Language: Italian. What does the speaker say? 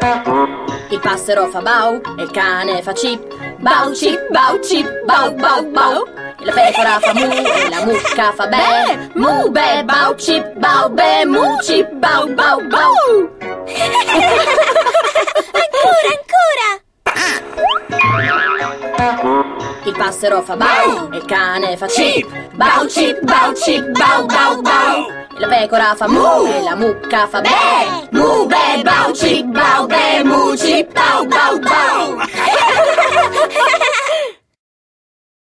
Il passero fa bau e il cane fa cip. Bau cip, bau cip, bau bau bau. E la pecora fa mu e la mucca fa be. Mu be, bau cip, bau be, mu cip, bau bau bau. Ancora! Il passero fa bau e il cane fa cip. Bau cip, bau cip, bau bau bau. E la pecora fa mu e la mucca fa be. Mu be, bau cip, bau be, mu cip, bau bau bau.